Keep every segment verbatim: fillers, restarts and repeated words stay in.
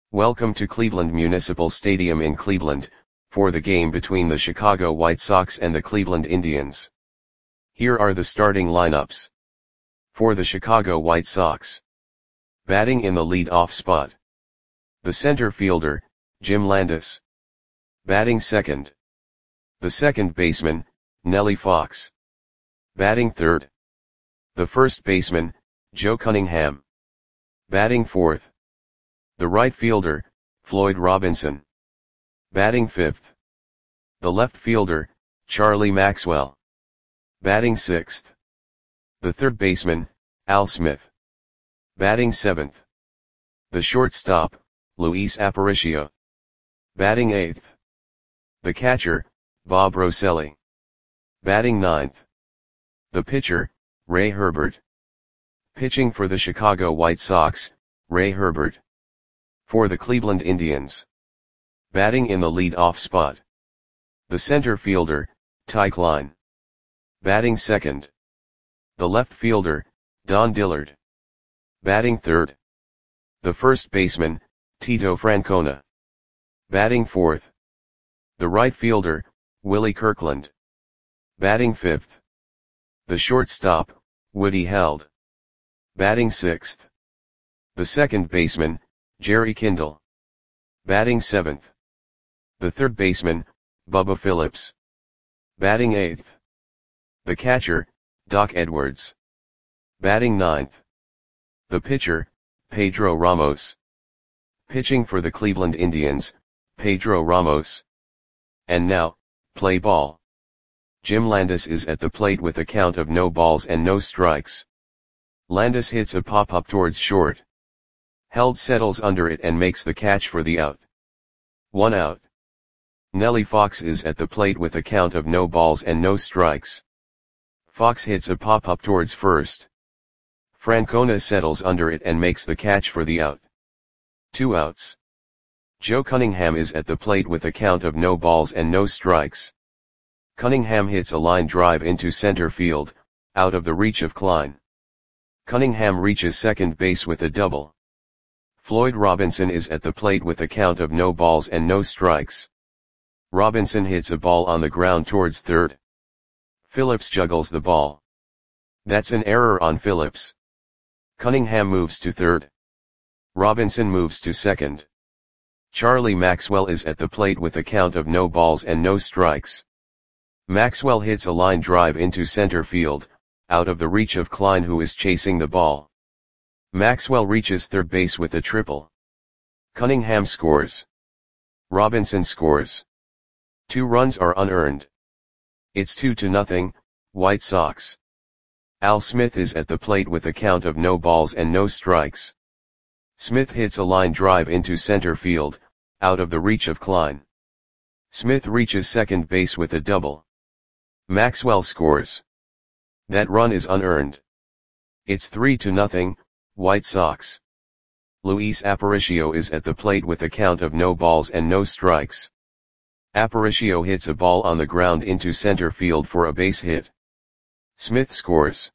Welcome to Cleveland Municipal Stadium in Cleveland, for the game between the Chicago White Sox and the Cleveland Indians. Here are the starting lineups. For the Chicago White Sox. Batting in the lead-off spot. The center fielder, Jim Landis. Batting second. The second baseman, Nellie Fox. Batting third. The first baseman, Joe Cunningham. Batting fourth. The right fielder, Floyd Robinson. Batting fifth. The left fielder, Charlie Maxwell. Batting sixth. The third baseman, Al Smith. Batting seventh. The shortstop, Luis Aparicio. Batting eighth. The catcher, Bob Rosselli. Batting ninth. The pitcher, Ray Herbert. Pitching for the Chicago White Sox, Ray Herbert. For the Cleveland Indians. Batting in the lead-off spot. The center fielder, Ty Klein. Batting second. The left fielder, Don Dillard. Batting third. The first baseman, Tito Francona. Batting fourth. The right fielder, Willie Kirkland. Batting fifth. The shortstop, Woody Held. Batting sixth. The second baseman, Jerry Kindle. Batting seventh. The third baseman, Bubba Phillips. Batting eighth. The catcher, Doc Edwards. Batting ninth. The pitcher, Pedro Ramos. Pitching for the Cleveland Indians, Pedro Ramos. And now, play ball. Jim Landis is at the plate with a count of no balls and no strikes. Landis hits a pop-up towards short. Held settles under it and makes the catch for the out. One out. Nellie Fox is at the plate with a count of no balls and no strikes. Fox hits a pop-up towards first. Francona settles under it and makes the catch for the out. Two outs. Joe Cunningham is at the plate with a count of no balls and no strikes. Cunningham hits a line drive into center field, out of the reach of Klein. Cunningham reaches second base with a double. Floyd Robinson is at the plate with a count of no balls and no strikes. Robinson hits a ball on the ground towards third. Phillips juggles the ball. That's an error on Phillips. Cunningham moves to third. Robinson moves to second. Charlie Maxwell is at the plate with a count of no balls and no strikes. Maxwell hits a line drive into center field, out of the reach of Klein, who is chasing the ball. Maxwell reaches third base with a triple. Cunningham scores. Robinson scores. Two runs are unearned. It's two to nothing, White Sox. Al Smith is at the plate with a count of no balls and no strikes. Smith hits a line drive into center field, out of the reach of Klein. Smith reaches second base with a double. Maxwell scores. That run is unearned. It's three to nothing, White Sox. Luis Aparicio is at the plate with a count of no balls and no strikes. Aparicio hits a ball on the ground into center field for a base hit. Smith scores.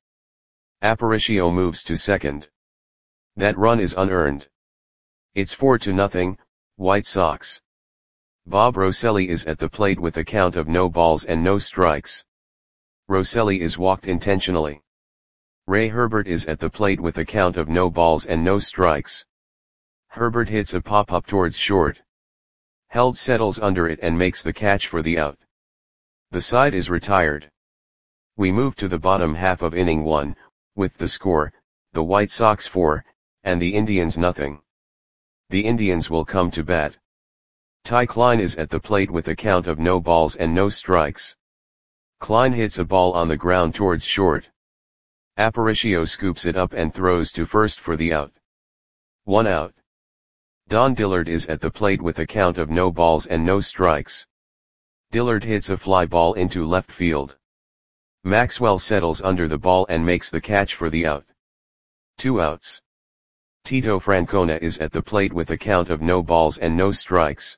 Aparicio moves to second. That run is unearned. It's four to nothing, White Sox. Bob Rosselli is at the plate with a count of no balls and no strikes. Rosselli is walked intentionally. Ray Herbert is at the plate with a count of no balls and no strikes. Herbert hits a pop-up towards short. Held settles under it and makes the catch for the out. The side is retired. We move to the bottom half of inning one, with the score, the White Sox four, and the Indians nothing. The Indians will come to bat. Ty Klein is at the plate with a count of no balls and no strikes. Klein hits a ball on the ground towards short. Aparicio scoops it up and throws to first for the out. One out. Don Dillard is at the plate with a count of no balls and no strikes. Dillard hits a fly ball into left field. Maxwell settles under the ball and makes the catch for the out. Two outs. Tito Francona is at the plate with a count of no balls and no strikes.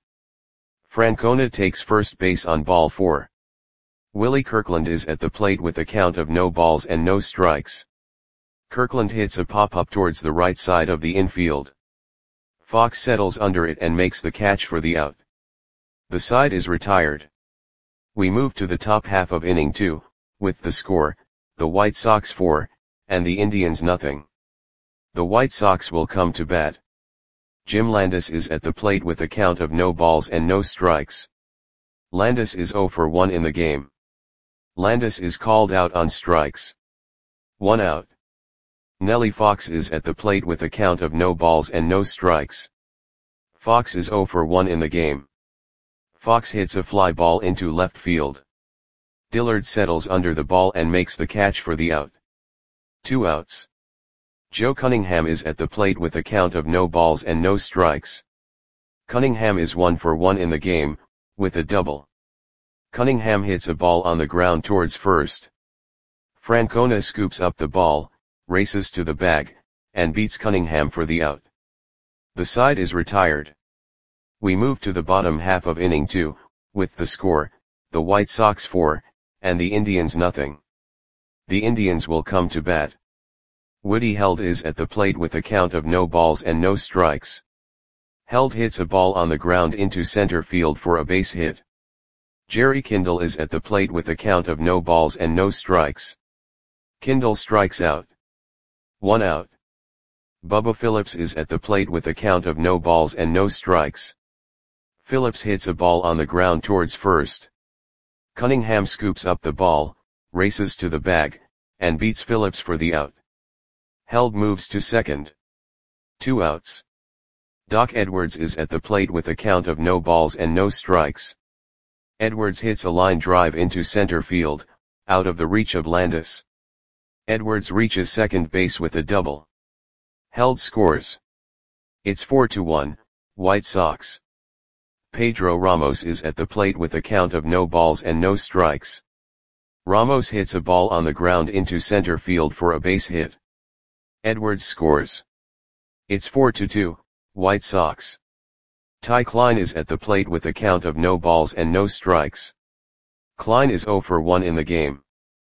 Francona takes first base on ball four. Willie Kirkland is at the plate with a count of no balls and no strikes. Kirkland hits a pop-up towards the right side of the infield. Fox settles under it and makes the catch for the out. The side is retired. We move to the top half of inning two, with the score, the White Sox four, and the Indians nothing. The White Sox will come to bat. Jim Landis is at the plate with a count of no balls and no strikes. Landis is oh for one in the game. Landis is called out on strikes. One out. Nellie Fox is at the plate with a count of no balls and no strikes. Fox is oh for one in the game. Fox hits a fly ball into left field. Dillard settles under the ball and makes the catch for the out. Two outs. Joe Cunningham is at the plate with a count of no balls and no strikes. Cunningham is one for one in the game, with a double. Cunningham hits a ball on the ground towards first. Francona scoops up the ball, races to the bag, and beats Cunningham for the out. The side is retired. We move to the bottom half of inning two, with the score, the White Sox four, and the Indians nothing. The Indians will come to bat. Woody Held is at the plate with a count of no balls and no strikes. Held hits a ball on the ground into center field for a base hit. Jerry Kindle is at the plate with a count of no balls and no strikes. Kindle strikes out. One out. Bubba Phillips is at the plate with a count of no balls and no strikes. Phillips hits a ball on the ground towards first. Cunningham scoops up the ball, races to the bag, and beats Phillips for the out. Held moves to second. Two outs. Doc Edwards is at the plate with a count of no balls and no strikes. Edwards hits a line drive into center field, out of the reach of Landis. Edwards reaches second base with a double. Held scores. It's four to one, White Sox. Pedro Ramos is at the plate with a count of no balls and no strikes. Ramos hits a ball on the ground into center field for a base hit. Edwards scores. It's four to two, White Sox. Ty Klein is at the plate with a count of no balls and no strikes. Klein is oh for one in the game.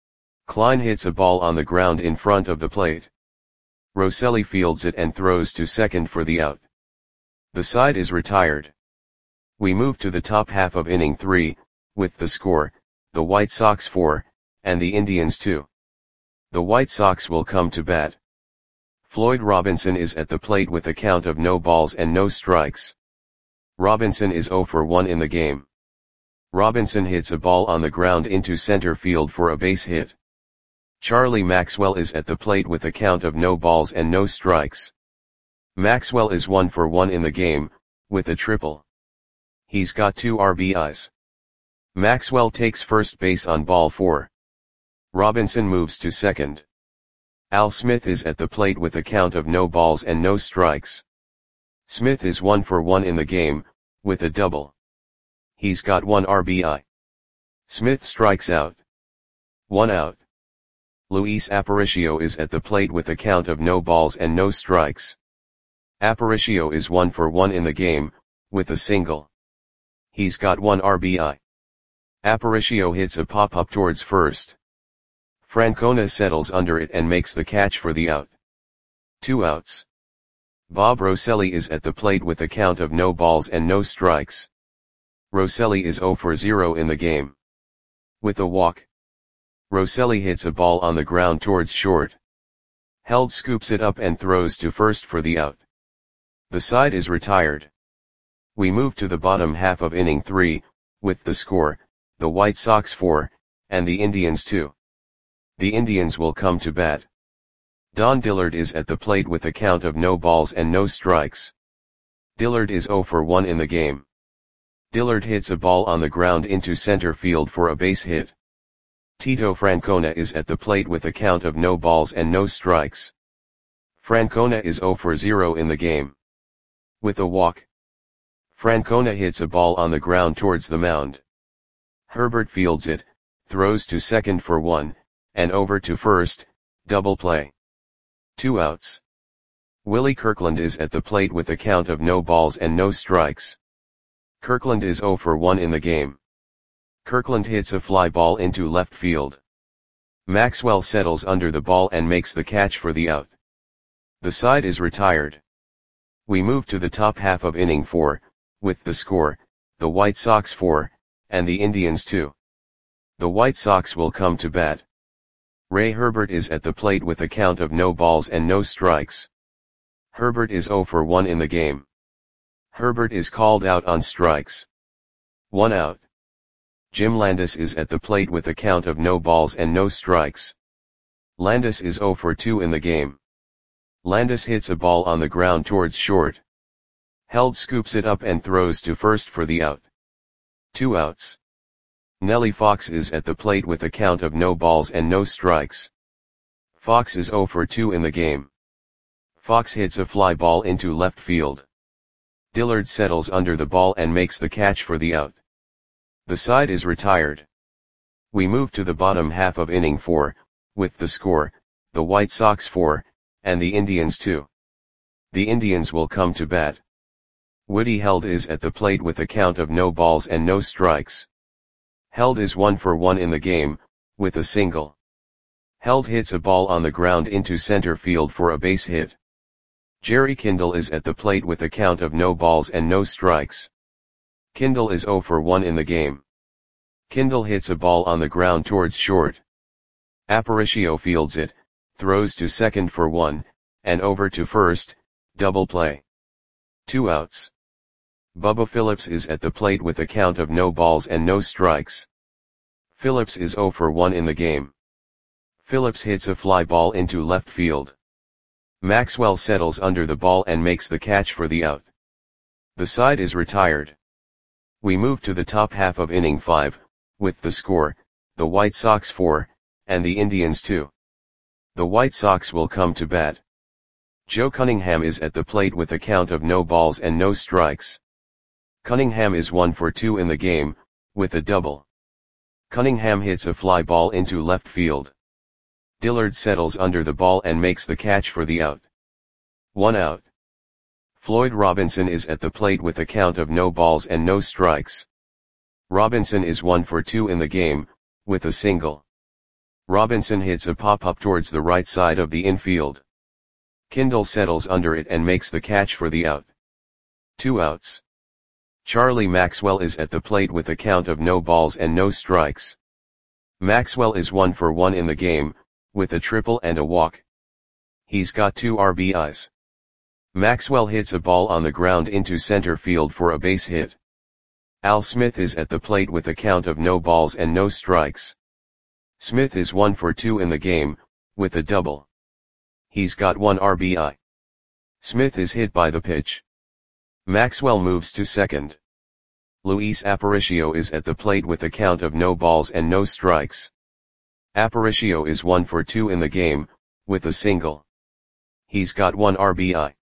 Klein hits a ball on the ground in front of the plate. Rosselli fields it and throws to second for the out. The side is retired. We move to the top half of inning three, with the score, the White Sox four, and the Indians two. The White Sox will come to bat. Floyd Robinson is at the plate with a count of no balls and no strikes. Robinson is oh for one in the game. Robinson hits a ball on the ground into center field for a base hit. Charlie Maxwell is at the plate with a count of no balls and no strikes. Maxwell is one for one in the game, with a triple. He's got two R B Is. Maxwell takes first base on ball four. Robinson moves to second. Al Smith is at the plate with a count of no balls and no strikes. Smith is one for one in the game, with a double. He's got one R B I. Smith strikes out. One out. Luis Aparicio is at the plate with a count of no balls and no strikes. Aparicio is one for one in the game, with a single. He's got one R B I. Aparicio hits a pop-up towards first. Francona settles under it and makes the catch for the out. Two outs. Bob Rosselli is at the plate with a count of no balls and no strikes. Rosselli is oh for zero in the game. With a walk. Rosselli hits a ball on the ground towards short. Held scoops it up and throws to first for the out. The side is retired. We move to the bottom half of inning three, with the score, the White Sox four, and the Indians two. The Indians will come to bat. Don Dillard is at the plate with a count of no balls and no strikes. Dillard is oh for one in the game. Dillard hits a ball on the ground into center field for a base hit. Tito Francona is at the plate with a count of no balls and no strikes. Francona is oh for zero in the game. With a walk. Francona hits a ball on the ground towards the mound. Herbert fields it, throws to second for one, and over to first, double play. Two outs. Willie Kirkland is at the plate with a count of no balls and no strikes. Kirkland is oh for one in the game. Kirkland hits a fly ball into left field. Maxwell settles under the ball and makes the catch for the out. The side is retired. We move to the top half of inning four, with the score, the White Sox four, and the Indians two. The White Sox will come to bat. Ray Herbert is at the plate with a count of no balls and no strikes. Herbert is zero for one in the game. Herbert is called out on strikes. One out. Jim Landis is at the plate with a count of no balls and no strikes. Landis is zero for two in the game. Landis hits a ball on the ground towards short. Held scoops it up and throws to first for the out. Two outs. Nellie Fox is at the plate with a count of no balls and no strikes. Fox is zero for two in the game. Fox hits a fly ball into left field. Dillard settles under the ball and makes the catch for the out. The side is retired. We move to the bottom half of inning four, with the score, the White Sox four, and the Indians two. The Indians will come to bat. Woody Held is at the plate with a count of no balls and no strikes. Held is one for one in the game, with a single. Held hits a ball on the ground into center field for a base hit. Jerry Kindle is at the plate with a count of no balls and no strikes. Kindle is zero for one in the game. Kindle hits a ball on the ground towards short. Aparicio fields it, throws to second for one, and over to first, double play. Two outs. Bubba Phillips is at the plate with a count of no balls and no strikes. Phillips is zero for one in the game. Phillips hits a fly ball into left field. Maxwell settles under the ball and makes the catch for the out. The side is retired. We move to the top half of inning five, with the score, the White Sox four, and the Indians two. The White Sox will come to bat. Joe Cunningham is at the plate with a count of no balls and no strikes. Cunningham is one for two in the game, with a double. Cunningham hits a fly ball into left field. Dillard settles under the ball and makes the catch for the out. One out. Floyd Robinson is at the plate with a count of no balls and no strikes. Robinson is one for two in the game, with a single. Robinson hits a pop-up towards the right side of the infield. Kindle settles under it and makes the catch for the out. Two outs. Charlie Maxwell is at the plate with a count of no balls and no strikes. Maxwell is one for one in the game, with a triple and a walk. He's got two R B Is. Maxwell hits a ball on the ground into center field for a base hit. Al Smith is at the plate with a count of no balls and no strikes. Smith is one for two in the game, with a double. He's got one R B I. Smith is hit by the pitch. Maxwell moves to second. Luis Aparicio is at the plate with a count of no balls and no strikes. Aparicio is one for two in the game, with a single. He's got one R B I.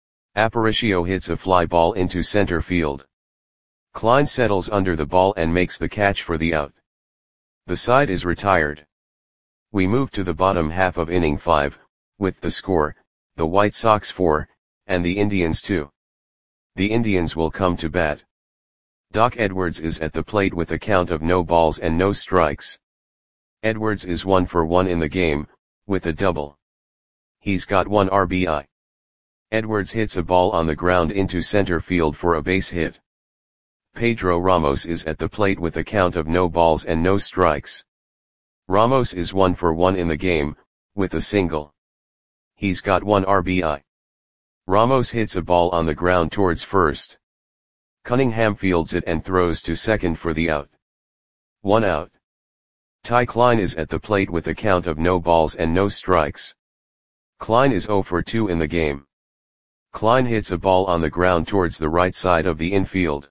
Aparicio hits a fly ball into center field. Klein settles under the ball and makes the catch for the out. The side is retired. We move to the bottom half of inning five, with the score, the White Sox four, and the Indians two. The Indians will come to bat. Doc Edwards is at the plate with a count of no balls and no strikes. Edwards is one for one in the game, with a double. He's got one R B I. Edwards hits a ball on the ground into center field for a base hit. Pedro Ramos is at the plate with a count of no balls and no strikes. Ramos is one for one in the game, with a single. He's got one R B I. Ramos hits a ball on the ground towards first. Cunningham fields it and throws to second for the out. One out. Ty Klein is at the plate with a count of no balls and no strikes. Klein is zero for two in the game. Klein hits a ball on the ground towards the right side of the infield.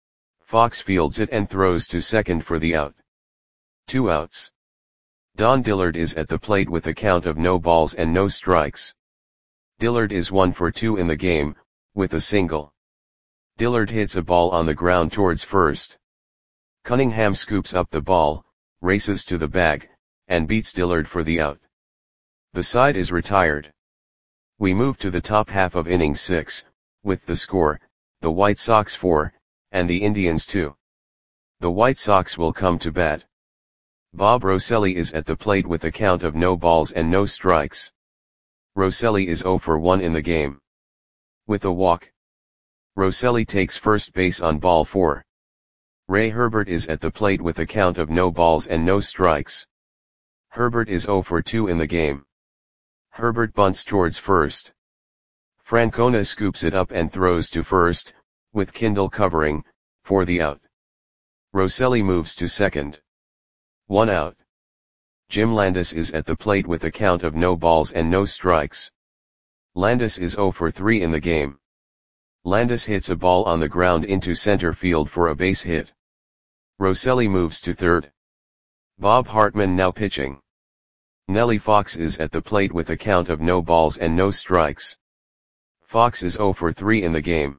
Fox fields it and throws to second for the out. Two outs. Don Dillard is at the plate with a count of no balls and no strikes. Dillard is one for two in the game, with a single. Dillard hits a ball on the ground towards first. Cunningham scoops up the ball, races to the bag, and beats Dillard for the out. The side is retired. We move to the top half of inning six, with the score, the White Sox four, and the Indians two. The White Sox will come to bat. Bob Rosselli is at the plate with a count of no balls and no strikes. Rosselli is zero for one in the game. With a walk, Rosselli takes first base on ball four. Ray Herbert is at the plate with a count of no balls and no strikes. Herbert is zero for two in the game. Herbert bunts towards first. Francona scoops it up and throws to first, with Kindle covering, for the out. Rosselli moves to second. One out. Jim Landis is at the plate with a count of no balls and no strikes. Landis is zero for three in the game. Landis hits a ball on the ground into center field for a base hit. Rosselli moves to third. Bob Hartman now pitching. Nellie Fox is at the plate with a count of no balls and no strikes. Fox is zero for three in the game.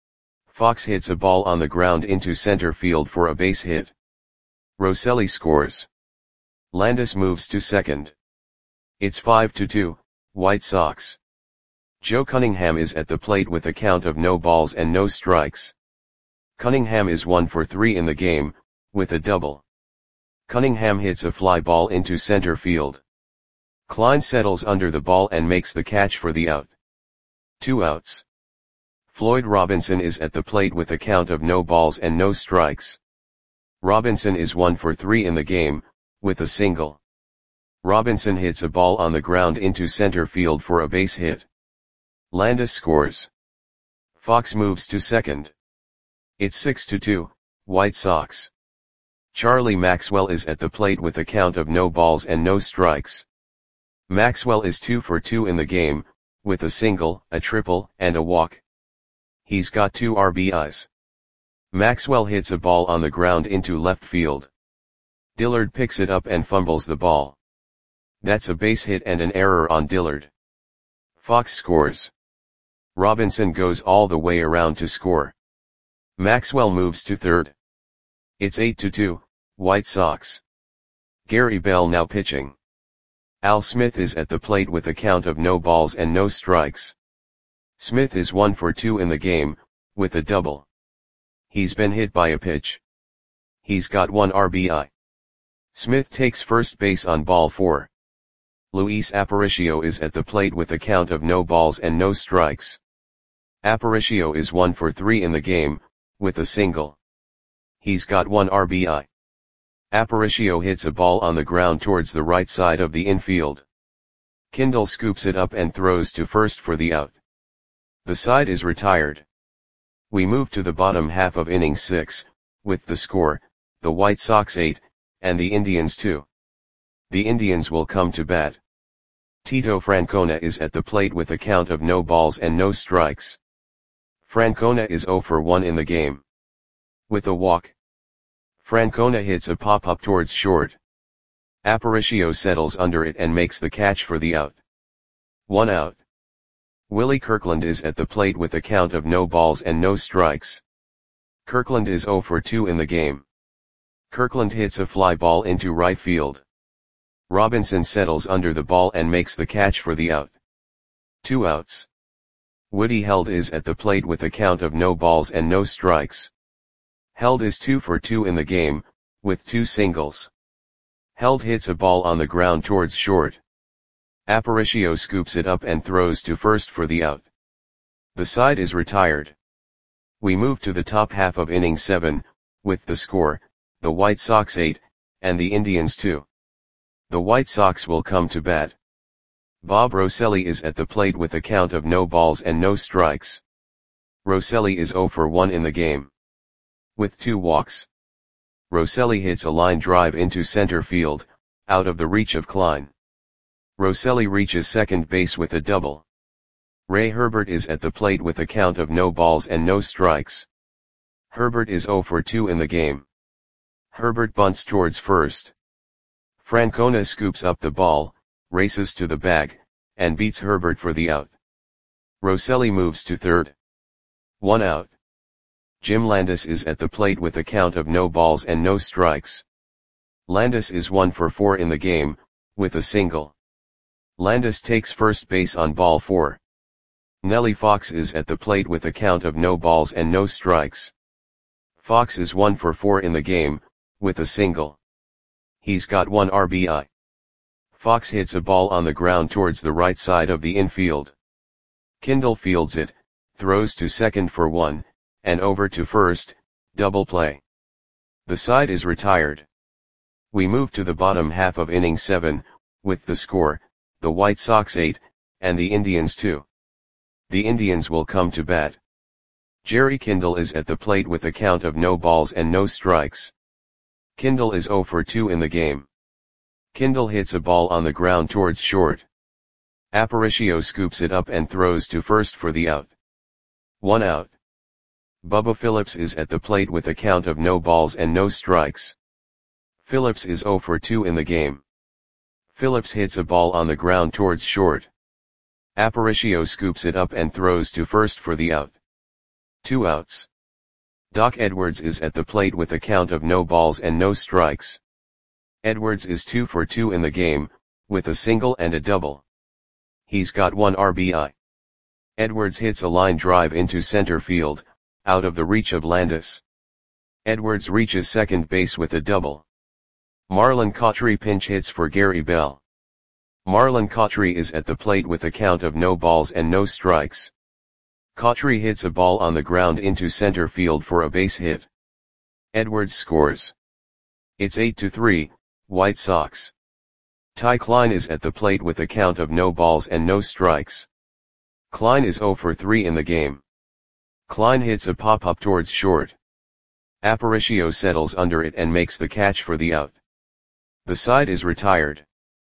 Fox hits a ball on the ground into center field for a base hit. Rosselli scores. Landis moves to second. It's five to two, White Sox. Joe Cunningham is at the plate with a count of no balls and no strikes. Cunningham is one for three in the game, with a double. Cunningham hits a fly ball into center field. Klein settles under the ball and makes the catch for the out. Two outs. Floyd Robinson is at the plate with a count of no balls and no strikes. Robinson is one for three in the game, with a single. Robinson hits a ball on the ground into center field for a base hit. Landis scores. Fox moves to second. It's six to two, White Sox. Charlie Maxwell is at the plate with a count of no balls and no strikes. Maxwell is two for two in the game, with a single, a triple, and a walk. He's got two R B Is. Maxwell hits a ball on the ground into left field. Dillard picks it up and fumbles the ball. That's a base hit and an error on Dillard. Fox scores. Robinson goes all the way around to score. Maxwell moves to third. It's eight to two, White Sox. Gary Bell now pitching. Al Smith is at the plate with a count of no balls and no strikes. Smith is one for two in the game, with a double. He's been hit by a pitch. He's got one R B I. Smith takes first base on ball four. Luis Aparicio is at the plate with a count of no balls and no strikes. Aparicio is one for three in the game, with a single. He's got one R B I. Aparicio hits a ball on the ground towards the right side of the infield. Kindle scoops it up and throws to first for the out. The side is retired. We move to the bottom half of inning six, with the score, the White Sox eight, and the Indians two. The Indians will come to bat. Tito Francona is at the plate with a count of no balls and no strikes. Francona is zero for one in the game. With a walk, Francona hits a pop-up towards short. Aparicio settles under it and makes the catch for the out. One out. Willie Kirkland is at the plate with a count of no balls and no strikes. Kirkland is zero for two in the game. Kirkland hits a fly ball into right field. Robinson settles under the ball and makes the catch for the out. Two outs. Woody Held is at the plate with a count of no balls and no strikes. Held is two for two in the game, with two singles. Held hits a ball on the ground towards short. Aparicio scoops it up and throws to first for the out. The side is retired. We move to the top half of inning seven, with the score, the White Sox eight, and the Indians two. The White Sox will come to bat. Bob Rosselli is at the plate with a count of no balls and no strikes. Rosselli is zero for one in the game. With two walks. Rosselli hits a line drive into center field, out of the reach of Klein. Rosselli reaches second base with a double. Ray Herbert is at the plate with a count of no balls and no strikes. Herbert is zero for two in the game. Herbert bunts towards first. Francona scoops up the ball, races to the bag, and beats Herbert for the out. Rosselli moves to third. One out. Jim Landis is at the plate with a count of no balls and no strikes. Landis is one for four in the game, with a single. Landis takes first base on ball four. Nellie Fox is at the plate with a count of no balls and no strikes. Fox is one for four in the game, with a single. He's got one R B I. Fox hits a ball on the ground towards the right side of the infield. Kindle fields it, throws to second for one, and over to first, double play. The side is retired. We move to the bottom half of inning seven, with the score, the White Sox eight, and the Indians two. The Indians will come to bat. Jerry Kindle is at the plate with a count of no balls and no strikes. Kindle is oh for two in the game. Kindle hits a ball on the ground towards short. Aparicio scoops it up and throws to first for the out. One out. Bubba Phillips is at the plate with a count of no balls and no strikes. Phillips is oh for two in the game. Phillips hits a ball on the ground towards short. Aparicio scoops it up and throws to first for the out. Two outs. Doc Edwards is at the plate with a count of no balls and no strikes. Edwards is two for two in the game, with a single and a double. He's got one R B I. Edwards hits a line drive into center field, out of the reach of Landis. Edwards reaches second base with a double. Marlon Cautry pinch hits for Gary Bell. Marlon Cautry is at the plate with a count of no balls and no strikes. Cautry hits a ball on the ground into center field for a base hit. Edwards scores. It's eight to three, White Sox. Ty Klein is at the plate with a count of no balls and no strikes. Klein is oh for three in the game. Klein hits a pop-up towards short. Aparicio settles under it and makes the catch for the out. The side is retired.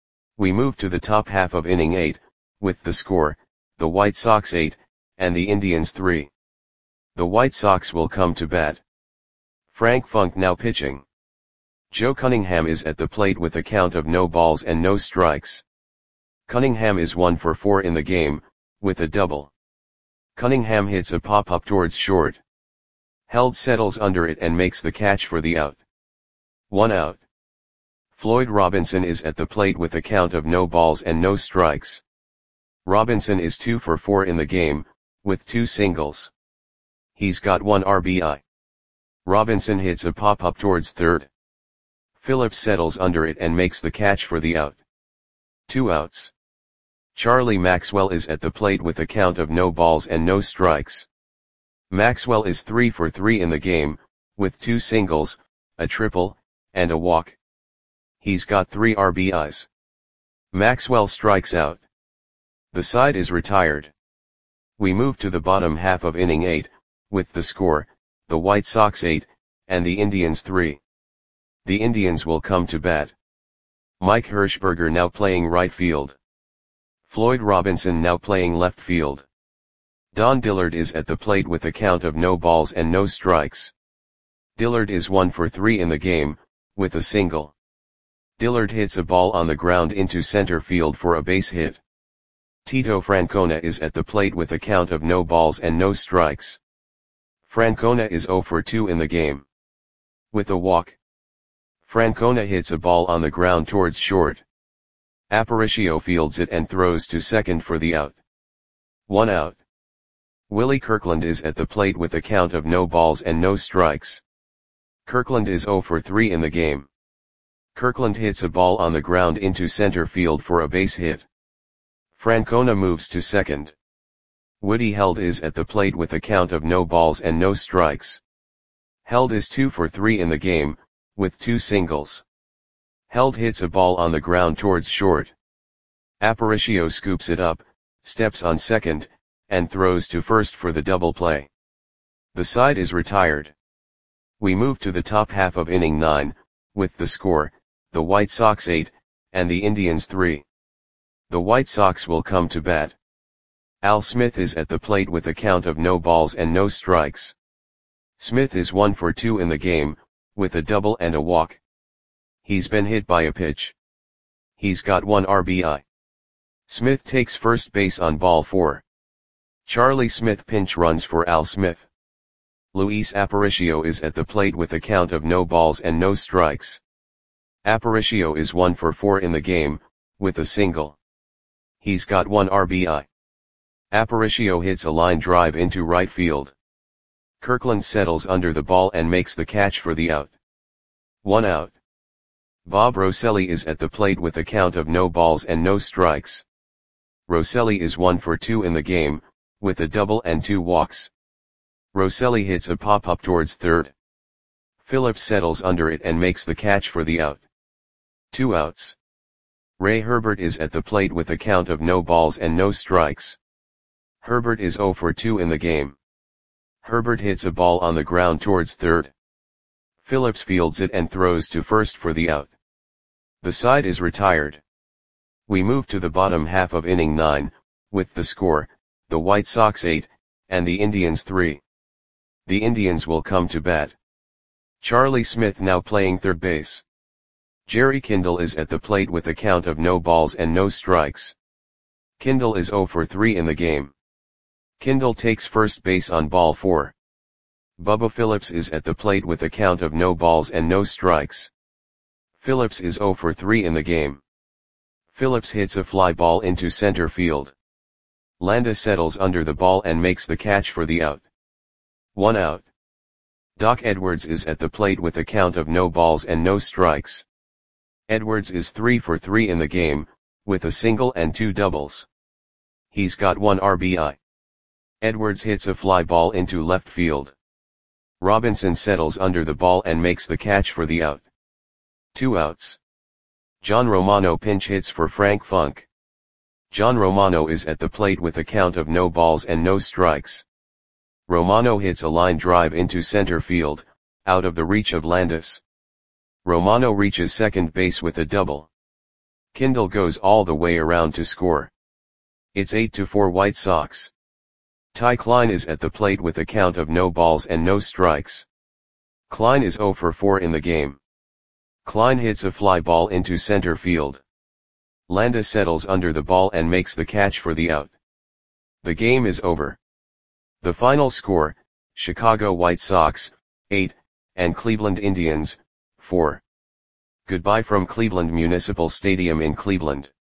We move to the top half of inning eight, with the score, the White Sox eight, and the Indians three. The White Sox will come to bat. Frank Funk now pitching. Joe Cunningham is at the plate with a count of no balls and no strikes. Cunningham is one for four in the game, with a double. Cunningham hits a pop-up towards short. Held settles under it and makes the catch for the out. One out. Floyd Robinson is at the plate with a count of no balls and no strikes. Robinson is two for four in the game, with two singles. He's got one R B I. Robinson hits a pop-up towards third. Phillips settles under it and makes the catch for the out. Two outs. Charlie Maxwell is at the plate with a count of no balls and no strikes. Maxwell is three for three in the game, with two singles, a triple, and a walk. He's got three R B Is. Maxwell strikes out. The side is retired. We move to the bottom half of inning eight, with the score, the White Sox eight, and the Indians three. The Indians will come to bat. Mike Hirschberger now playing right field. Floyd Robinson now playing left field. Don Dillard is at the plate with a count of no balls and no strikes. Dillard is one for three in the game, with a single. Dillard hits a ball on the ground into center field for a base hit. Tito Francona is at the plate with a count of no balls and no strikes. Francona is oh for two in the game. With a walk. Francona hits a ball on the ground towards short. Aparicio fields it and throws to second for the out. One out. Willie Kirkland is at the plate with a count of no balls and no strikes. Kirkland is oh for three in the game. Kirkland hits a ball on the ground into center field for a base hit. Francona moves to second. Woody Held is at the plate with a count of no balls and no strikes. Held is two for three in the game, with two singles. Held hits a ball on the ground towards short. Aparicio scoops it up, steps on second, and throws to first for the double play. The side is retired. We move to the top half of inning nine, with the score, the White Sox eight, and the Indians three. The White Sox will come to bat. Al Smith is at the plate with a count of no balls and no strikes. Smith is one for two in the game, with a double and a walk. He's been hit by a pitch. He's got one R B I. Smith takes first base on ball four. Charlie Smith pinch runs for Al Smith. Luis Aparicio is at the plate with a count of no balls and no strikes. Aparicio is one for four in the game, with a single. He's got one R B I. Aparicio hits a line drive into right field. Kirkland settles under the ball and makes the catch for the out. One out. Bob Rosselli is at the plate with a count of no balls and no strikes. Rosselli is one for two in the game, with a double and two walks. Rosselli hits a pop-up towards third. Phillips settles under it and makes the catch for the out. Two outs. Ray Herbert is at the plate with a count of no balls and no strikes. Herbert is oh for two in the game. Herbert hits a ball on the ground towards third. Phillips fields it and throws to first for the out. The side is retired. We move to the bottom half of inning nine, with the score, the White Sox eight, and the Indians three. The Indians will come to bat. Charlie Smith now playing third base. Jerry Kindle is at the plate with a count of no balls and no strikes. Kindle is oh for three in the game. Kindle takes first base on ball four. Bubba Phillips is at the plate with a count of no balls and no strikes. Phillips is oh for three in the game. Phillips hits a fly ball into center field. Landa settles under the ball and makes the catch for the out. One out. Doc Edwards is at the plate with a count of no balls and no strikes. Edwards is three for three in the game, with a single and two doubles. He's got one R B I. Edwards hits a fly ball into left field. Robinson settles under the ball and makes the catch for the out. Two outs. John Romano pinch hits for Frank Funk. John Romano is at the plate with a count of no balls and no strikes. Romano hits a line drive into center field, out of the reach of Landis. Romano reaches second base with a double. Kindle goes all the way around to score. It's eight to four White Sox. Ty Klein is at the plate with a count of no balls and no strikes. Klein is oh for four in the game. Klein hits a fly ball into center field. Landa settles under the ball and makes the catch for the out. The game is over. The final score, Chicago White Sox, eight, and Cleveland Indians, four. Goodbye from Cleveland Municipal Stadium in Cleveland.